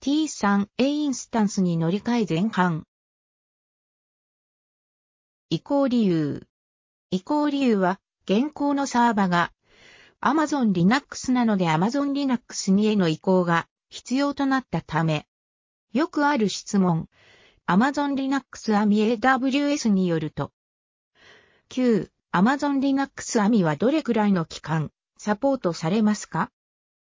T3A インスタンスに乗り換え前半。移行理由。移行理由は、現行のサーバが Amazon Linux なので Amazon Linux にへの移行が必要となったため。よくある質問。Amazon Linux AMI AWS によると。旧 Amazon Linux AMI はどれくらいの期間サポートされますか？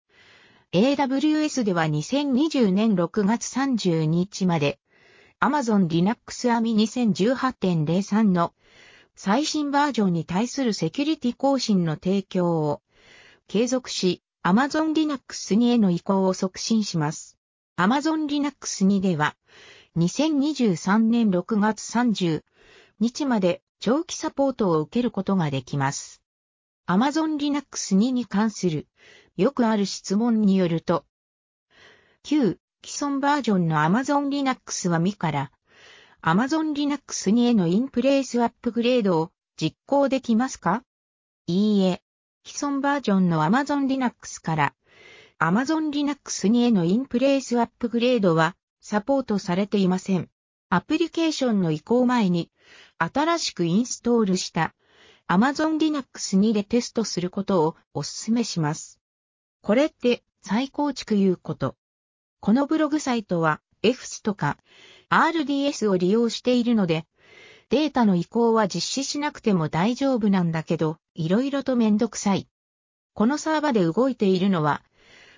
AWS では2020年6月30日まで Amazon Linux AMI 2018.03 の最新バージョンに対するセキュリティ更新の提供を継続し Amazon Linux 2への移行を促進します。Amazon Linux 2では2023年6月30日まで長期サポートを受けることができます。Amazon Linux 2に関するよくある質問によると、旧既存バージョンの Amazon Linux は未から Amazon Linux 2へのインプレイスアップグレードを実行できますか？いいえ、既存バージョンの Amazon Linux から Amazon Linux 2へのインプレイスアップグレードはサポートされていません。アプリケーションの移行前に新しくインストールしたAmazon Linux 2でテストすることをお勧めします。これって再構築いうこと。このブログサイトは EFS とか RDS を利用しているので、データの移行は実施しなくても大丈夫なんだけど、いろいろとめんどくさい。このサーバで動いているのは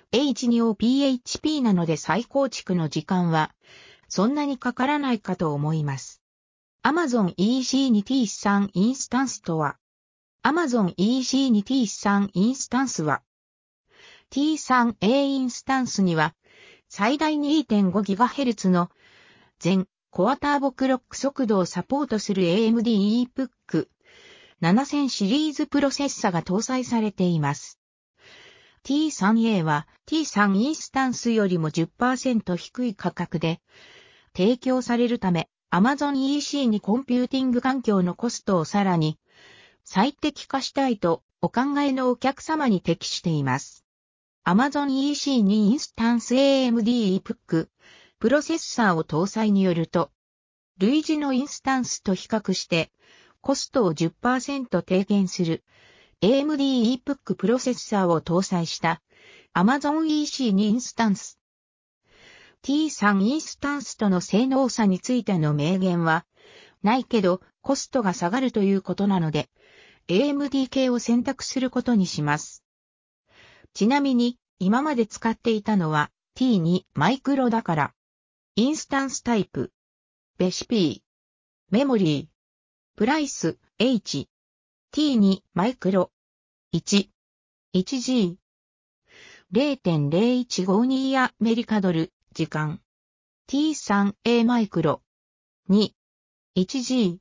H2OPHP なので再構築の時間はそんなにかからないかと思います。Amazon EC2 T3 インスタンスとは Amazon EC2 T3 インスタンスは T3A インスタンスには最大 2.5GHz の全コアターボクロック速度をサポートする AMD EPUC 7000シリーズプロセッサが搭載されています。T3A は T3 インスタンスよりも 10% 低い価格で提供されるためAmazon EC にコンピューティング環境のコストをさらに最適化したいとお考えのお客様に適しています。Amazon EC にインスタンス AMD EPUC プロセッサーを搭載によると、類似のインスタンスと比較してコストを 10% 低減する AMD EPUC プロセッサーを搭載した Amazon EC にインスタンス。T3 インスタンスとの性能差についての明言はないけどコストが下がるということなので AMD 系を選択することにします。ちなみに今まで使っていたのは T2 マイクロだからインスタンスタイプ BESP メモリープライス H T2 マイクロ1 1G 0.0152 アメリカドル時間 T3A マイクロ2 1G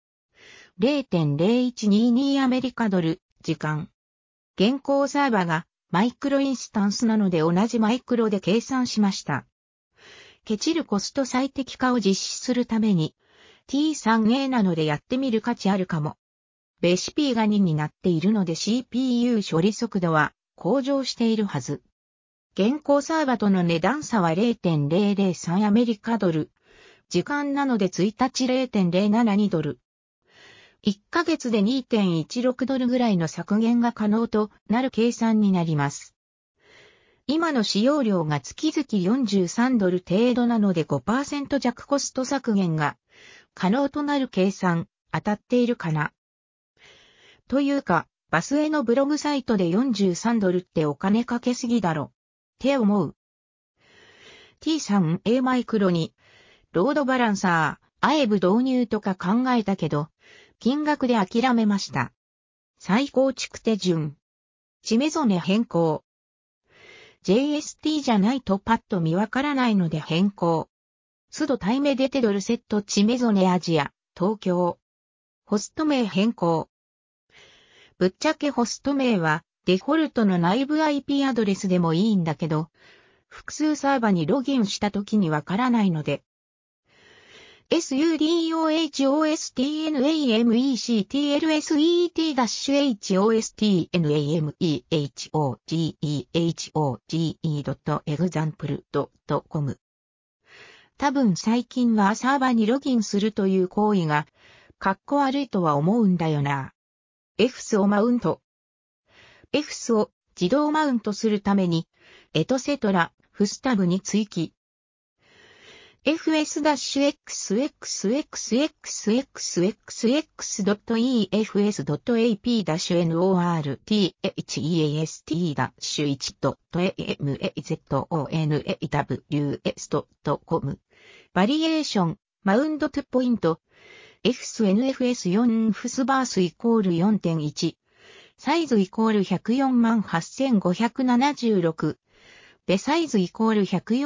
0.0122 アメリカドル時間現行サーバがマイクロインスタンスなので同じマイクロで計算しました。ケチるコスト最適化を実施するために T3A なのでやってみる価値あるかも。BESP が2になっているので CPU 処理速度は向上しているはず。現行サーバとの値段差は 0.003 アメリカドル。時間なので1日 0.072 ドル。1ヶ月で 2.16 ドルぐらいの削減が可能となる計算になります。今の使用量が月々43ドル程度なので 5% 弱コスト削減が可能となる計算、当たっているかな。というか、バスへのブログサイトで43ドルってお金かけすぎだろ。って思う。T3A マイクロに、ロードバランサー、AEB導入とか考えたけど、金額で諦めました。再構築手順。チメゾネ変更。JST じゃないとパッと見わからないので変更。スドタイメデテドルセットチメゾネアジア、東京。ホスト名変更。ぶっちゃけホスト名はデフォルトの内部 IP アドレスでもいいんだけど、複数サーバにログインした時にわからないので。sudohostmectlset-hostnamehogehog.example.com 多分最近はサーバにログインするという行為が、かっこ悪いとは思うんだよな。EFS をマウント。EFS を自動マウントするために、エトセトラ、フスタブに追記。fs-xxxxxx-efs.efs.epazonaws.com バリエーション、マウンドトゥポイント。EFS-NFS4 フスバースイコール 4.1。サイズイコール 1,48576。ベサイズイコール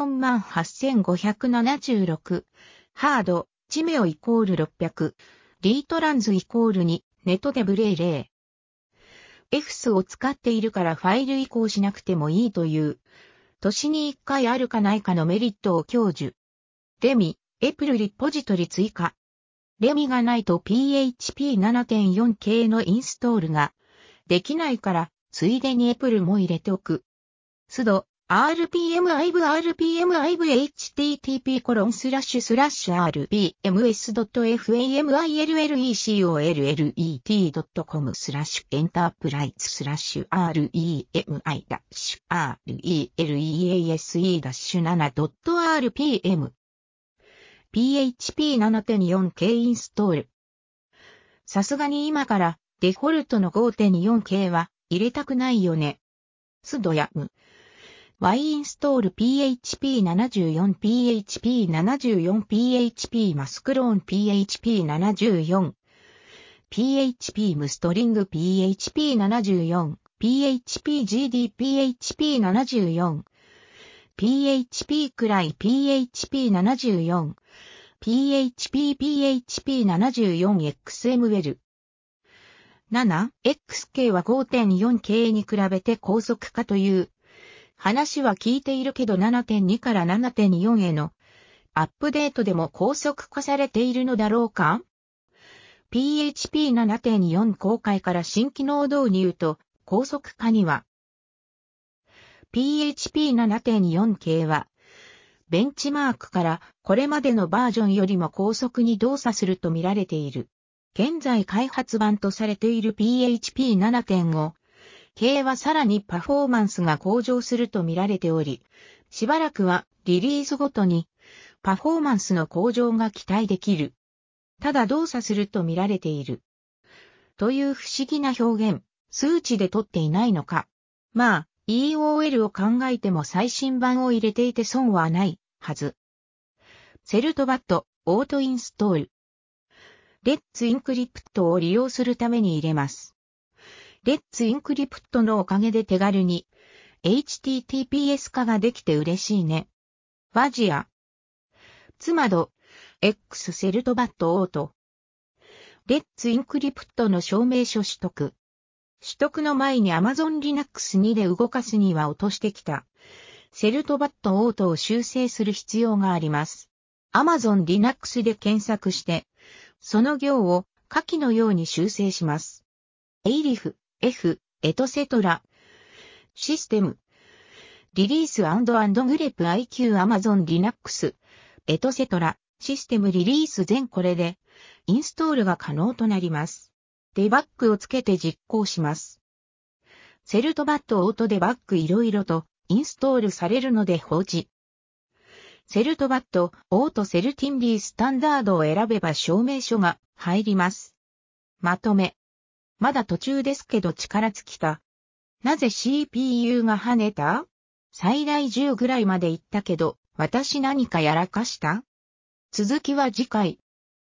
1,48576。ハード、チメオイコール600。リートランズイコール2。ネトデブレイ0。EFS を使っているからファイル移行しなくてもいいという。年に1回あるかないかのメリットを享受。レミ、エプルリポジトリ追加。レミがないと PHP 7.4 系のインストールができないから、ついでにエプルも入れておく。sudo rpm-iplease.enterprise/release-7.rpm PHP 7.4 系インストール。さすがに今からデフォルトの 5.4 系は入れたくないよね。sudo yum。yinstall php74 php74 php マスクローン php74 php ムストリング php74 phpgd php74 php くらい php74 php php74 xml 7、XK は 5.4 系に比べて高速化という話は聞いているけど 7.2 から 7.4 へのアップデートでも高速化されているのだろうか？ PHP 7.4 公開から新機能導入と高速化には PHP 7.4 系はベンチマークからこれまでのバージョンよりも高速に動作すると見られている。現在開発版とされている PHP 7.5 系はさらにパフォーマンスが向上すると見られており、しばらくはリリースごとにパフォーマンスの向上が期待できる。ただ動作すると見られている。という不思議な表現、数値で取っていないのか。まあ、EOL を考えても最新版を入れていて損はないはず。セルトバット、オートインストール。レッツインクリプトを利用するために入れます。レッツインクリプトのおかげで手軽に HTTPS 化ができて嬉しいね。ファジア。ツマド、X セルトバットオート。レッツインクリプトの証明書取得。取得の前に Amazon Linux 2で動かすには落としてきた。セルトバットオートを修正する必要があります。Amazon Linux で検索して、その行を下記のように修正します。elif、f、エトセトラ。システム。リリース&グレプ IQ Amazon Linux、エトセトラ。システムリリース前これで、インストールが可能となります。デバッグをつけて実行します。セルトバットオートデバッグいろいろとインストールされるので放置。セルトバットオートセルティンリースタンダードを選べば証明書が入ります。まとめ。まだ途中ですけど力尽きた。なぜ CPU が跳ねた？最大10ぐらいまで行ったけど、私何かやらかした？続きは次回。